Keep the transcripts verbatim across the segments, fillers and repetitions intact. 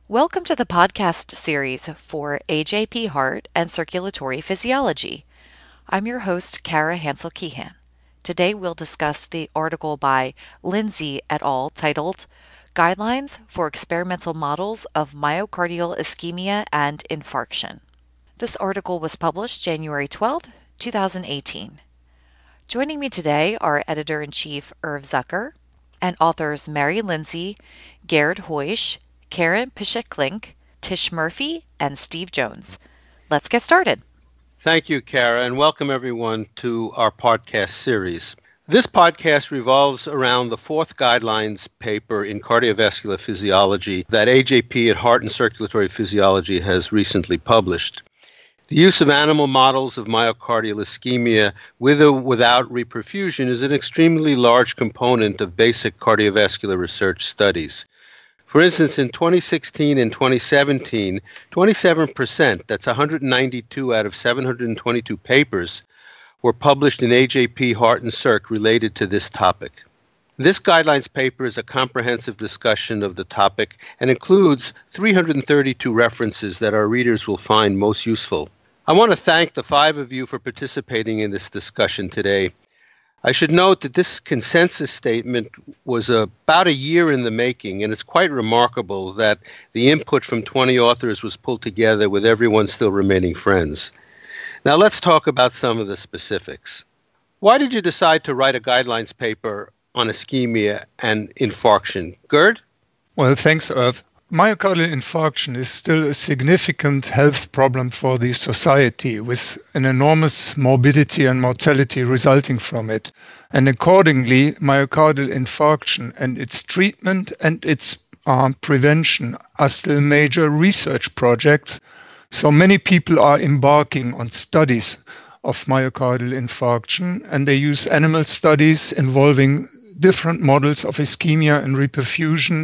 Welcome to the podcast series for A J P Heart and Circulatory Physiology. I'm your host, Kara Hansel-Keehan. Today we'll discuss the article by Lindsay et al. Titled Guidelines for Experimental Models of Myocardial Ischemia and Infarction. This article was published January twelfth, twenty eighteen. Joining me today are Editor-in-Chief Irv Zucker and authors Mary Lindsay, Gerd Hoisch, Karen Pischek-Link, Tish Murphy, and Steve Jones. Let's get started. Thank you, Kara, and welcome everyone to our podcast series. This podcast revolves around the fourth guidelines paper in cardiovascular physiology that A J P at Heart and Circulatory Physiology has recently published. The use of animal models of myocardial ischemia with or without reperfusion is an extremely large component of basic cardiovascular research studies. For instance, in twenty sixteen and twenty seventeen, twenty-seven percent, that's one hundred ninety-two out of seven hundred twenty-two papers, were published in A J P Heart and Circ related to this topic. This guidelines paper is a comprehensive discussion of the topic and includes three hundred thirty-two references that our readers will find most useful. I want to thank the five of you for participating in this discussion today. I should note that this consensus statement was about a year in the making, and it's quite remarkable that the input from twenty authors was pulled together with everyone still remaining friends. Now let's talk about some of the specifics. Why did you decide to write a guidelines paper on ischemia and infarction? Gerd? Well, thanks, Irv. Myocardial infarction is still a significant health problem for the society, with an enormous morbidity and mortality resulting from it. And accordingly, myocardial infarction and its treatment and its uh, prevention are still major research projects. So many people are embarking on studies of myocardial infarction, and they use animal studies involving different models of ischemia and reperfusion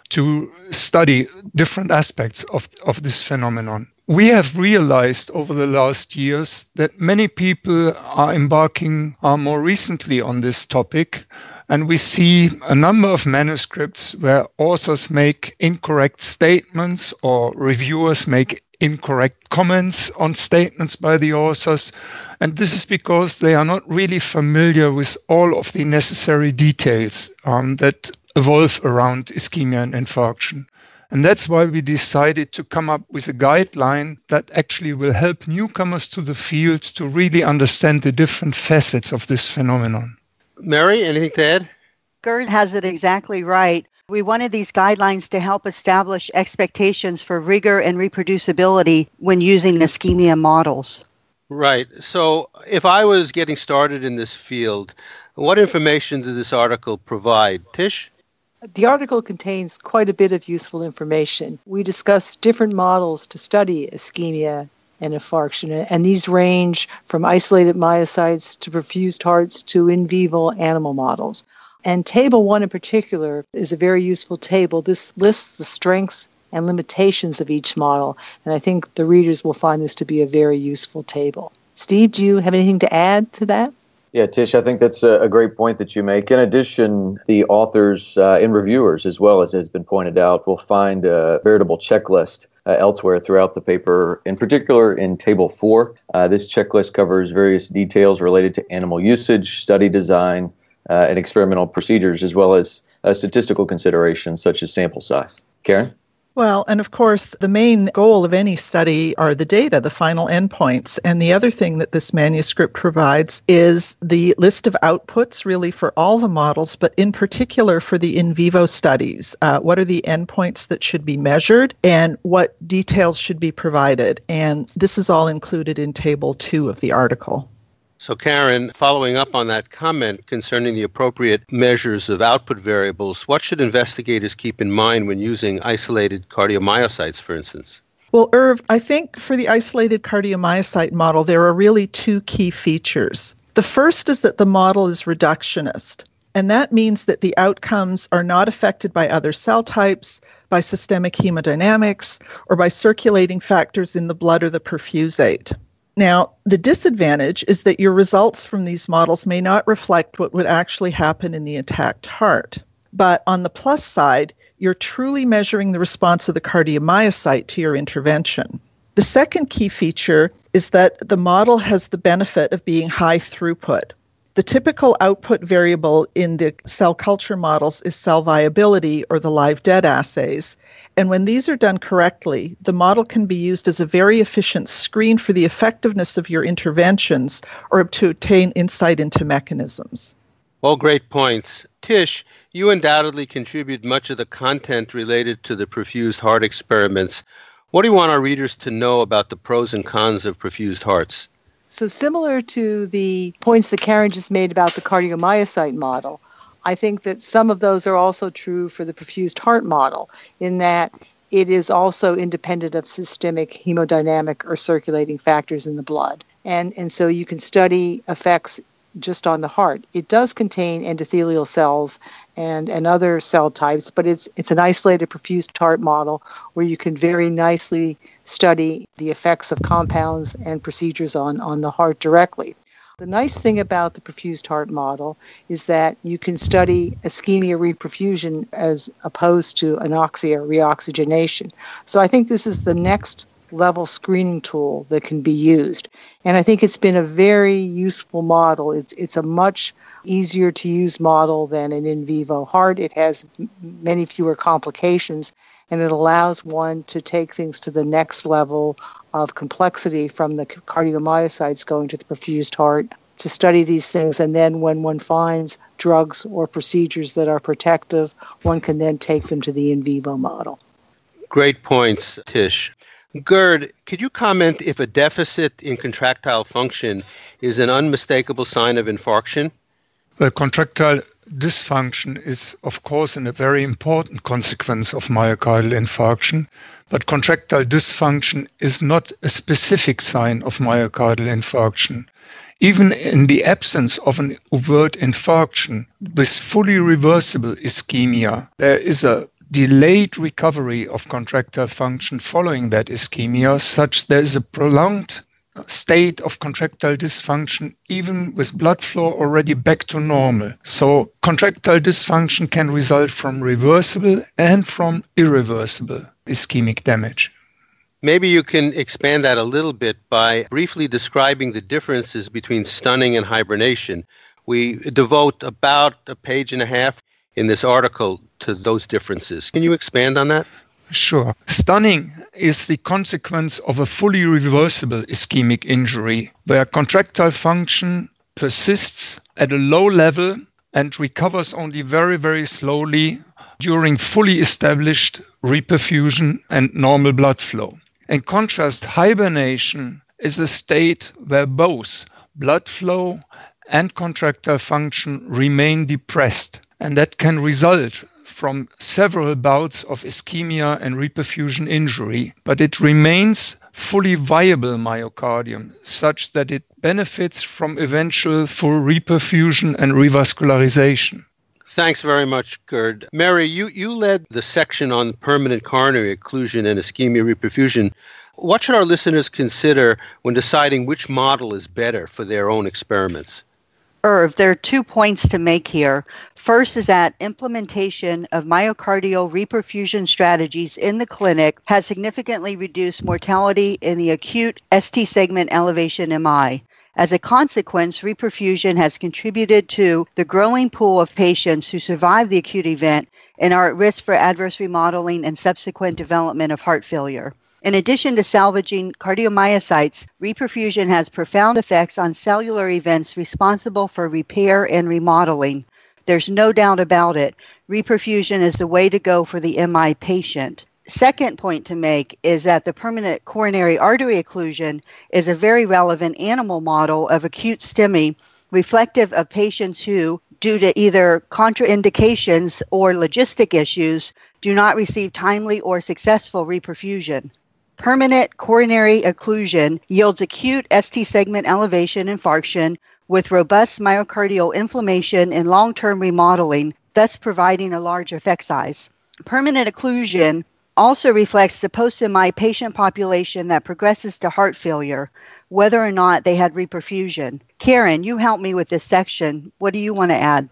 to study different aspects of, of this phenomenon. We have realized over the last years that many people are embarking uh, more recently on this topic, and we see a number of manuscripts where authors make incorrect statements or reviewers make incorrect comments on statements by the authors. And this is because they are not really familiar with all of the necessary details um, that evolve around ischemia and infarction. And that's why we decided to come up with a guideline that actually will help newcomers to the field to really understand the different facets of this phenomenon. Mary, anything to add? Gerd has it exactly right. We wanted these guidelines to help establish expectations for rigor and reproducibility when using ischemia models. Right. So if I was getting started in this field, what information did this article provide? Tish? The article contains quite a bit of useful information. We discuss different models to study ischemia and infarction, and these range from isolated myocytes to perfused hearts to in vivo animal models. And Table one in particular is a very useful table. This lists the strengths and limitations of each model, and I think the readers will find this to be a very useful table. Steve, do you have anything to add to that? Yeah, Tish, I think that's a great point that you make. In addition, the authors uh, and reviewers, as well as has been pointed out, will find a veritable checklist uh, elsewhere throughout the paper, in particular in Table four. Uh, this checklist covers various details related to animal usage, study design, uh, and experimental procedures, as well as uh, statistical considerations such as sample size. Karen? Well, and of course, the main goal of any study are the data, the final endpoints. And the other thing that this manuscript provides is the list of outputs really for all the models, but in particular for the in vivo studies. Uh, what are the endpoints that should be measured and what details should be provided? And this is all included in Table two of the article. So Karen, following up on that comment concerning the appropriate measures of output variables, what should investigators keep in mind when using isolated cardiomyocytes, for instance? Well, Irv, I think for the isolated cardiomyocyte model, there are really two key features. The first is that the model is reductionist, and that means that the outcomes are not affected by other cell types, by systemic hemodynamics, or by circulating factors in the blood or the perfusate. Now, the disadvantage is that your results from these models may not reflect what would actually happen in the intact heart. But on the plus side, you're truly measuring the response of the cardiomyocyte to your intervention. The second key feature is that the model has the benefit of being high throughput. The typical output variable in the cell culture models is cell viability, or the live dead assays. And when these are done correctly, the model can be used as a very efficient screen for the effectiveness of your interventions or to obtain insight into mechanisms. All great points. Tish, you undoubtedly contribute much of the content related to the perfused heart experiments. What do you want our readers to know about the pros and cons of perfused hearts? So similar to the points that Karen just made about the cardiomyocyte model, I think that some of those are also true for the perfused heart model, in that it is also independent of systemic hemodynamic or circulating factors in the blood. And, and so you can study effects just on the heart. It does contain endothelial cells and, and other cell types, but it's it's an isolated perfused heart model where you can very nicely study the effects of compounds and procedures on, on the heart directly. The nice thing about the perfused heart model is that you can study ischemia reperfusion as opposed to anoxia reoxygenation. So I think this is the next level screening tool that can be used. And I think it's been a very useful model. It's it's a much easier to use model than an in vivo heart. It has m- many fewer complications, and it allows one to take things to the next level of complexity from the cardiomyocytes going to the perfused heart to study these things. And then when one finds drugs or procedures that are protective, one can then take them to the in vivo model. Great points, Tish. Gerd, could you comment if a deficit in contractile function is an unmistakable sign of infarction? Well, contractile dysfunction is, of course, a very important consequence of myocardial infarction, but contractile dysfunction is not a specific sign of myocardial infarction. Even in the absence of an overt infarction, with fully reversible ischemia, there is a delayed recovery of contractile function following that ischemia, such there is a prolonged state of contractile dysfunction even with blood flow already back to normal. So contractile dysfunction can result from reversible and from irreversible ischemic damage. Maybe you can expand that a little bit by briefly describing the differences between stunning and hibernation. We devote about a page and a half in this article to those differences. Can you expand on that? Sure. Stunning is the consequence of a fully reversible ischemic injury, where contractile function persists at a low level and recovers only very, very slowly during fully established reperfusion and normal blood flow. In contrast, hibernation is a state where both blood flow and contractile function remain depressed, and that can result from several bouts of ischemia and reperfusion injury, but it remains fully viable myocardium, such that it benefits from eventual full reperfusion and revascularization. Thanks very much, Gerd. Mary, you, you led the section on permanent coronary occlusion and ischemia reperfusion. What should our listeners consider when deciding which model is better for their own experiments? Irv, there are two points to make here. First is that implementation of myocardial reperfusion strategies in the clinic has significantly reduced mortality in the acute S T segment elevation M I. As a consequence, reperfusion has contributed to the growing pool of patients who survive the acute event and are at risk for adverse remodeling and subsequent development of heart failure. In addition to salvaging cardiomyocytes, reperfusion has profound effects on cellular events responsible for repair and remodeling. There's no doubt about it. Reperfusion is the way to go for the M I patient. Second point to make is that the permanent coronary artery occlusion is a very relevant animal model of acute STEMI, reflective of patients who, due to either contraindications or logistic issues, do not receive timely or successful reperfusion. Permanent coronary occlusion yields acute S T segment elevation infarction with robust myocardial inflammation and long-term remodeling, thus providing a large effect size. Permanent occlusion also reflects the post-M I patient population that progresses to heart failure, whether or not they had reperfusion. Karen, you helped me with this section. What do you want to add?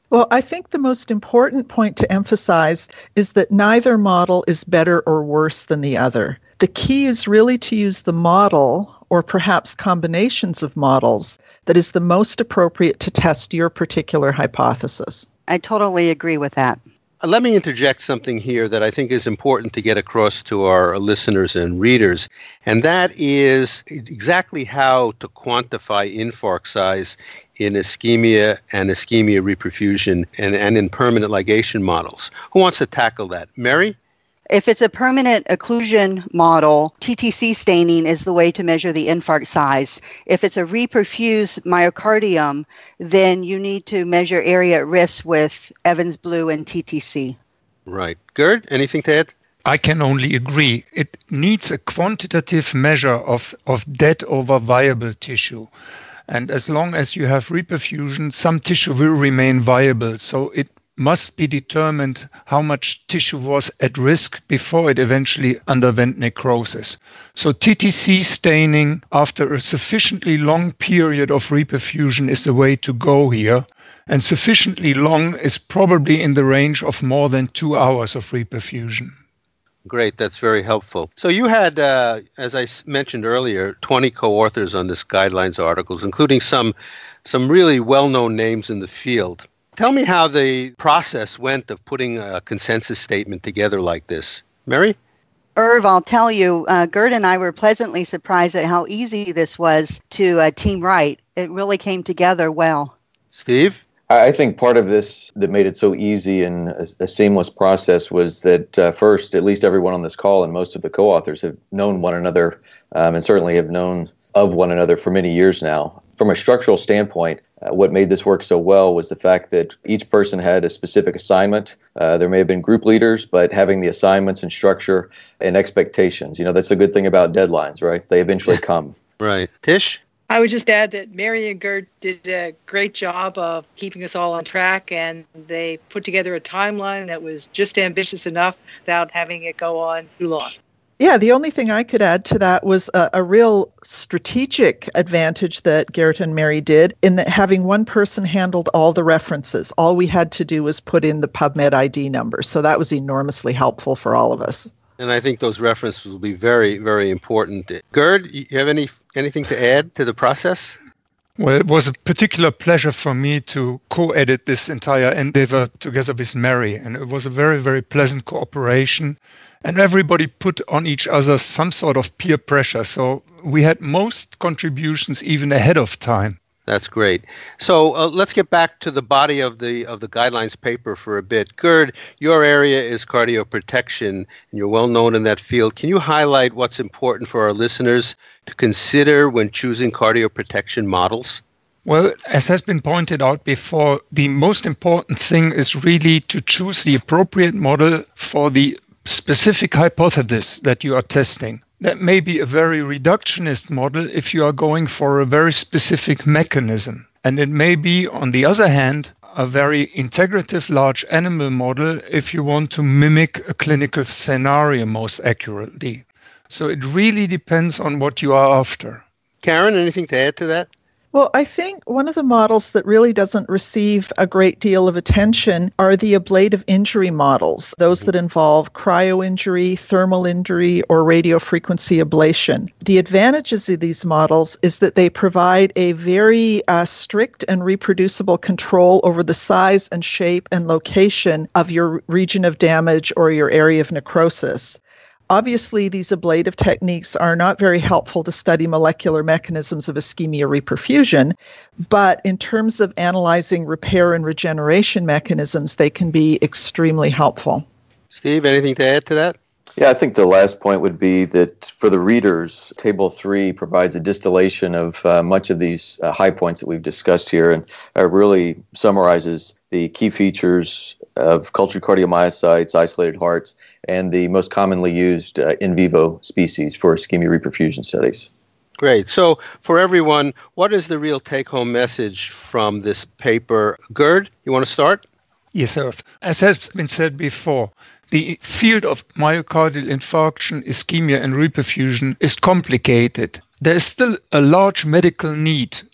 Well, I think the most important point to emphasize is that neither model is better or worse than the other. The key is really to use the model, or perhaps combinations of models, that is the most appropriate to test your particular hypothesis. I totally agree with that. Let me interject something here that I think is important to get across to our listeners and readers, and that is exactly how to quantify infarct size in ischemia and ischemia reperfusion and, and in permanent ligation models. Who wants to tackle that? Mary? If it's a permanent occlusion model, T T C staining is the way to measure the infarct size. If it's a reperfused myocardium, then you need to measure area at risk with Evans Blue and T T C. Right. Gerd, anything to add? I can only agree. It needs a quantitative measure of, of dead over viable tissue. And as long as you have reperfusion, some tissue will remain viable. So it must be determined how much tissue was at risk before it eventually underwent necrosis. So T T C staining after a sufficiently long period of reperfusion is the way to go here. And sufficiently long is probably in the range of more than two hours of reperfusion. Great, that's very helpful. So you had, uh, as I mentioned earlier, twenty co-authors on this guidelines articles, including some, some really well-known names in the field. Tell me how the process went of putting a consensus statement together like this. Mary? Irv, I'll tell you, uh, Gerd and I were pleasantly surprised at how easy this was to uh, team write. It really came together well. Steve? I think part of this that made it so easy and a, a seamless process was that uh, first, at least everyone on this call and most of the co-authors have known one another um, and certainly have known of one another for many years now. From a structural standpoint, uh, what made this work so well was the fact that each person had a specific assignment. Uh, there may have been group leaders, but having the assignments and structure and expectations, you know, that's a good thing about deadlines, right? They eventually come. Right. Tish? I would just add that Mary and Gerd did a great job of keeping us all on track, and they put together a timeline that was just ambitious enough without having it go on too long. Yeah, the only thing I could add to that was a, a real strategic advantage that Garrett and Mary did in that having one person handled all the references. All we had to do was put in the PubMed I D number. So that was enormously helpful for all of us. And I think those references will be very, very important. Gerd, you have any anything to add to the process? Well, it was a particular pleasure for me to co-edit this entire endeavor together with Mary. And it was a very, very pleasant cooperation. And everybody put on each other some sort of peer pressure. So we had most contributions even ahead of time. That's great. So uh, let's get back to the body of the of the guidelines paper for a bit. Gerd, your area is cardioprotection, and you're well known in that field. Can you highlight what's important for our listeners to consider when choosing cardioprotection models? Well, as has been pointed out before, the most important thing is really to choose the appropriate model for the specific hypothesis that you are testing. That may be a very reductionist model if you are going for a very specific mechanism. And it may be, on the other hand, a very integrative large animal model if you want to mimic a clinical scenario most accurately. So it really depends on what you are after. Karen, anything to add to that? Well, I think one of the models that really doesn't receive a great deal of attention are the ablative injury models, those that involve cryo-injury, thermal injury, or radiofrequency ablation. The advantages of these models is that they provide a very uh, strict and reproducible control over the size and shape and location of your region of damage or your area of necrosis. Obviously, these ablative techniques are not very helpful to study molecular mechanisms of ischemia reperfusion, but in terms of analyzing repair and regeneration mechanisms, they can be extremely helpful. Steve, anything to add to that? Yeah, I think the last point would be that for the readers, Table three provides a distillation of uh, much of these uh, high points that we've discussed here, and uh, really summarizes the key features of cultured cardiomyocytes, isolated hearts, and the most commonly used uh, in vivo species for ischemia reperfusion studies. Great. So for everyone, what is the real take-home message from this paper? Gerd, you want to start? Yes, sir. As has been said before, the field of myocardial infarction, ischemia, and reperfusion is complicated. There is still a large medical need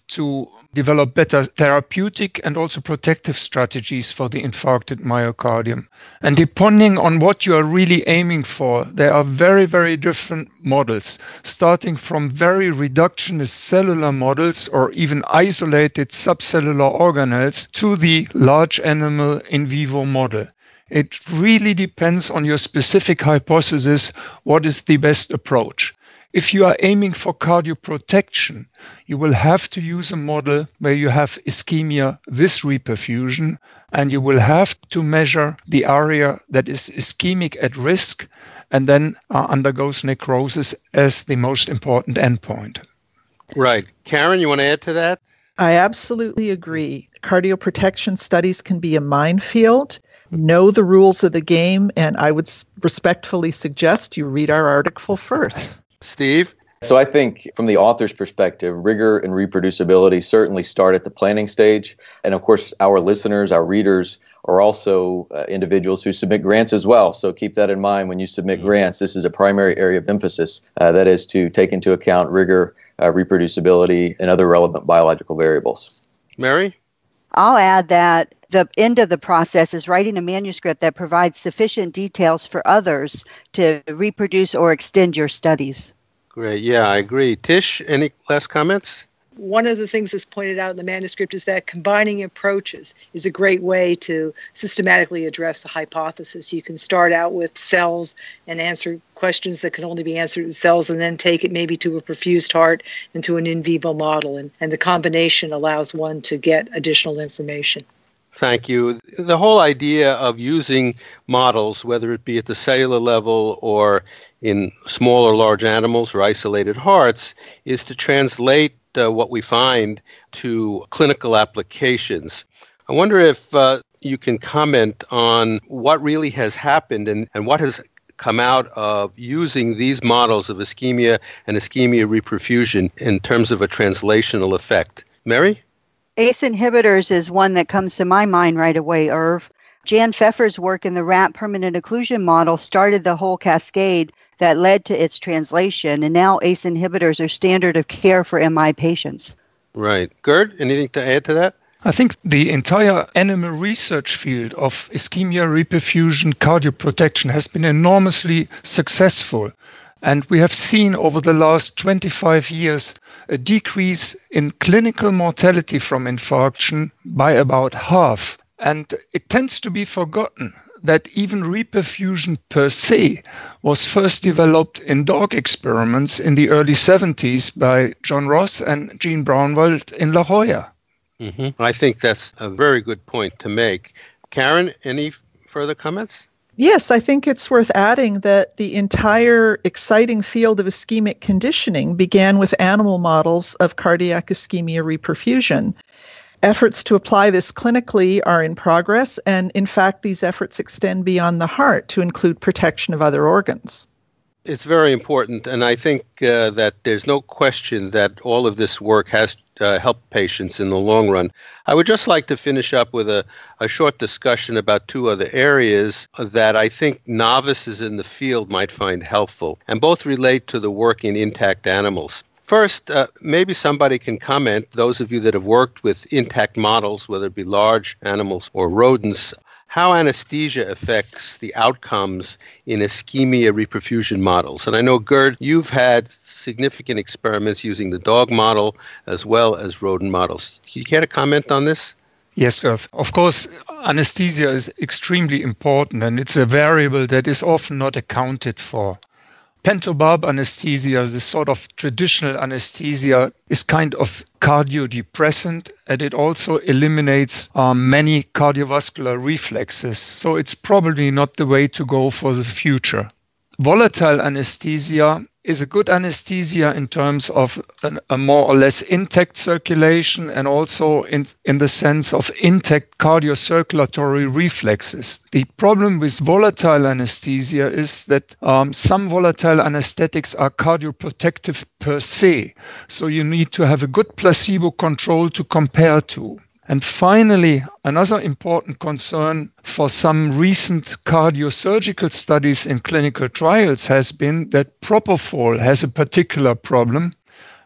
to develop better therapeutic and also protective strategies for the infarcted myocardium. And depending on what you are really aiming for, there are very, very different models, starting from very reductionist cellular models or even isolated subcellular organelles to the large animal in vivo model. It really depends on your specific hypothesis what is the best approach. If you are aiming for cardioprotection, you will have to use a model where you have ischemia with reperfusion, and you will have to measure the area that is ischemic at risk and then uh, undergoes necrosis as the most important endpoint. Right. Karen, you want to add to that? I absolutely agree. Cardioprotection studies can be a minefield. Know the rules of the game, and I would respectfully suggest you read our article first. Steve? So I think from the author's perspective, rigor and reproducibility certainly start at the planning stage. And of course, our listeners, our readers are also uh, individuals who submit grants as well. So keep that in mind when you submit grants. This is a primary area of emphasis. Uh, that is to take into account rigor, uh, reproducibility, and other relevant biological variables. Mary? I'll add that the end of the process is writing a manuscript that provides sufficient details for others to reproduce or extend your studies. Great. Yeah, I agree. Tish, any last comments? One of the things that's pointed out in the manuscript is that combining approaches is a great way to systematically address the hypothesis. You can start out with cells and answer questions that can only be answered with cells, and then take it maybe to a perfused heart and to an in vivo model. And, and the combination allows one to get additional information. Thank you. The whole idea of using models, whether it be at the cellular level or in small or large animals or isolated hearts, is to translate uh, what we find to clinical applications. I wonder if uh, you can comment on what really has happened and, and what has come out of using these models of ischemia and ischemia reperfusion in terms of a translational effect. Mary? A C E inhibitors is one that comes to my mind right away, Irv. Jan Pfeffer's work in the rat permanent occlusion model started the whole cascade that led to its translation, and now A C E inhibitors are standard of care for M I patients. Right. Gerd, anything to add to that? I think the entire animal research field of ischemia reperfusion cardioprotection has been enormously successful. And we have seen over the last twenty-five years a decrease in clinical mortality from infarction by about half. And it tends to be forgotten that even reperfusion per se was first developed in dog experiments in the early seventies by John Ross and Gene Braunwald in La Jolla. Mm-hmm. I think that's a very good point to make. Karen, any further comments? Yes, I think it's worth adding that the entire exciting field of ischemic conditioning began with animal models of cardiac ischemia reperfusion. Efforts to apply this clinically are in progress, and in fact, these efforts extend beyond the heart to include protection of other organs. It's very important, and I think uh, that there's no question that all of this work has uh, helped patients in the long run. I would just like to finish up with a, a short discussion about two other areas that I think novices in the field might find helpful, and both relate to the work in intact animals. First, uh, maybe somebody can comment, those of you that have worked with intact models, whether it be large animals or rodents, how anesthesia affects the outcomes in ischemia reperfusion models. And I know, Gerd, you've had significant experiments using the dog model as well as rodent models. Do you care to comment on this? Yes, Irv. Of course, anesthesia is extremely important, and it's a variable that is often not accounted for. Pentobarb anesthesia, the sort of traditional anesthesia, is kind of cardiodepressant, and it also eliminates um, many cardiovascular reflexes. So it's probably not the way to go for the future. Volatile anesthesia is a good anesthesia in terms of an, a more or less intact circulation, and also in, in the sense of intact cardiocirculatory reflexes. The problem with volatile anesthesia is that um, some volatile anesthetics are cardioprotective per se, so you need to have a good placebo control to compare to. And finally, another important concern for some recent cardiosurgical studies in clinical trials has been that propofol has a particular problem.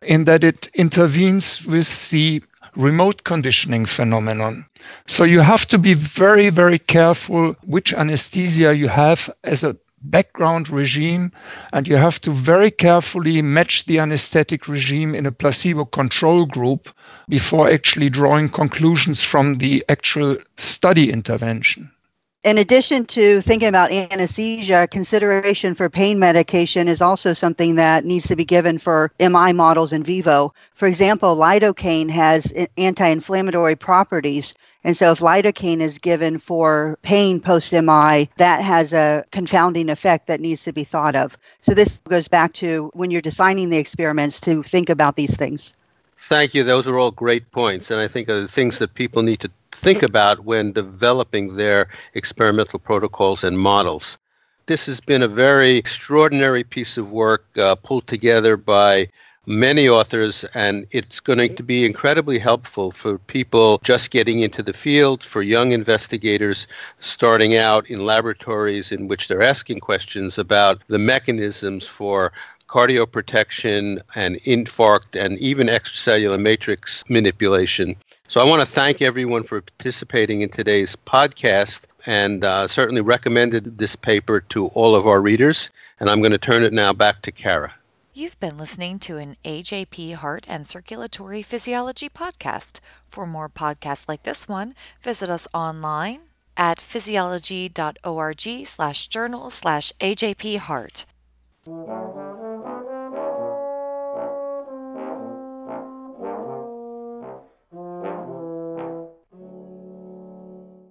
in that it intervenes with the remote conditioning phenomenon. So you have to be very, very careful which anesthesia you have as a background regime, and you have to very carefully match the anesthetic regime in a placebo control group before actually drawing conclusions from the actual study intervention. In addition to thinking about anesthesia, consideration for pain medication is also something that needs to be given for M I models in vivo. For example, lidocaine has anti-inflammatory properties. And so if lidocaine is given for pain post-M I, that has a confounding effect that needs to be thought of. So this goes back to when you're designing the experiments to think about these things. Thank you. Those are all great points. And I think are the things that people need to think about when developing their experimental protocols and models. This has been a very extraordinary piece of work uh, pulled together by many authors, and it's going to be incredibly helpful for people just getting into the field, for young investigators starting out in laboratories in which they're asking questions about the mechanisms for cardioprotection and infarct and even extracellular matrix manipulation. So I want to thank everyone for participating in today's podcast, and uh, certainly recommended this paper to all of our readers. And I'm going to turn it now back to Kara. You've been listening to an A J P Heart and Circulatory Physiology podcast. For more podcasts like this one, visit us online at physiology.org slash journal slash AJP Heart.